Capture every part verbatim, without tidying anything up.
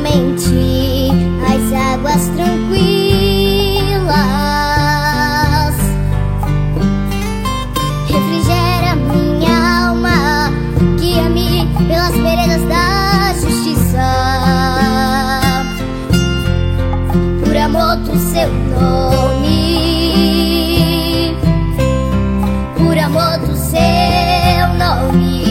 eternamente as águas tranquilas. Refrigera minha alma, guia-me pelas veredas da justiça, por amor do seu nome, por amor do seu nome.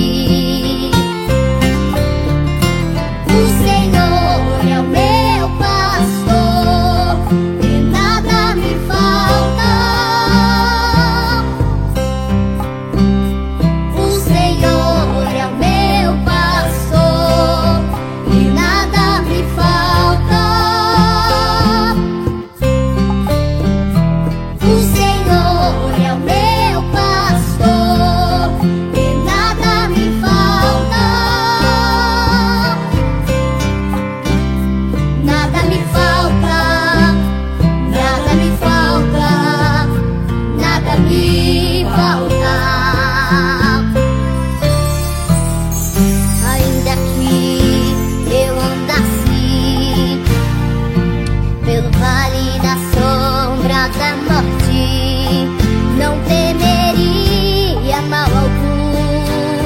Não temeria mal algum,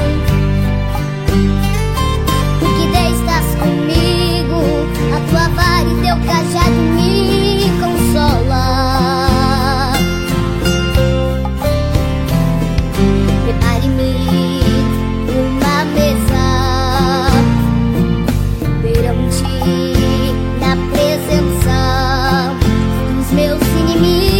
porque Deus estás comigo, a tua vara e teu cajado me consola. Prepare-me uma mesa perante na presença dos meus inimigos.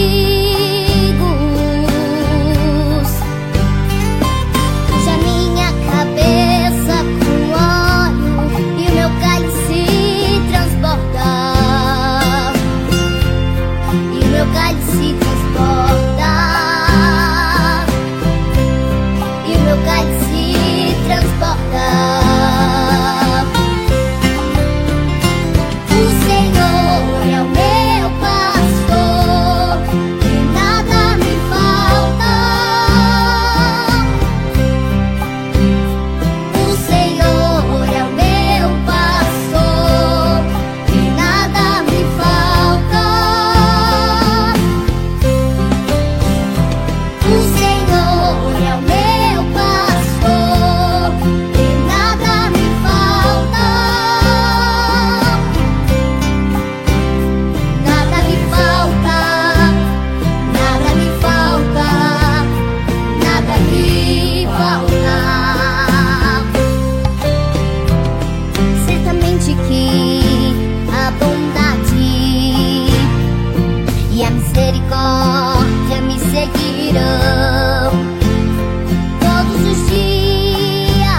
Misericórdia me seguirão todos os dias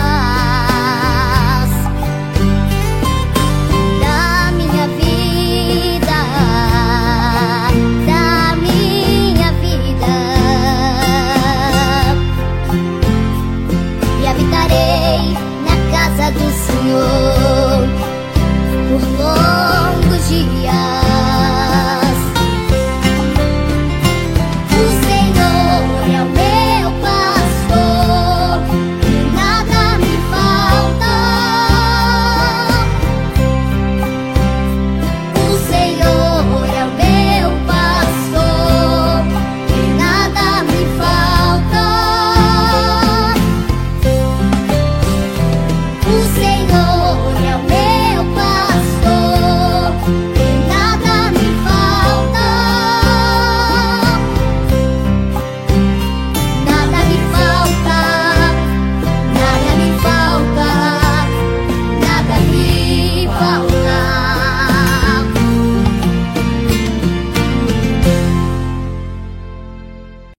da minha vida, da minha vida, e habitarei na casa do Senhor por longos dias.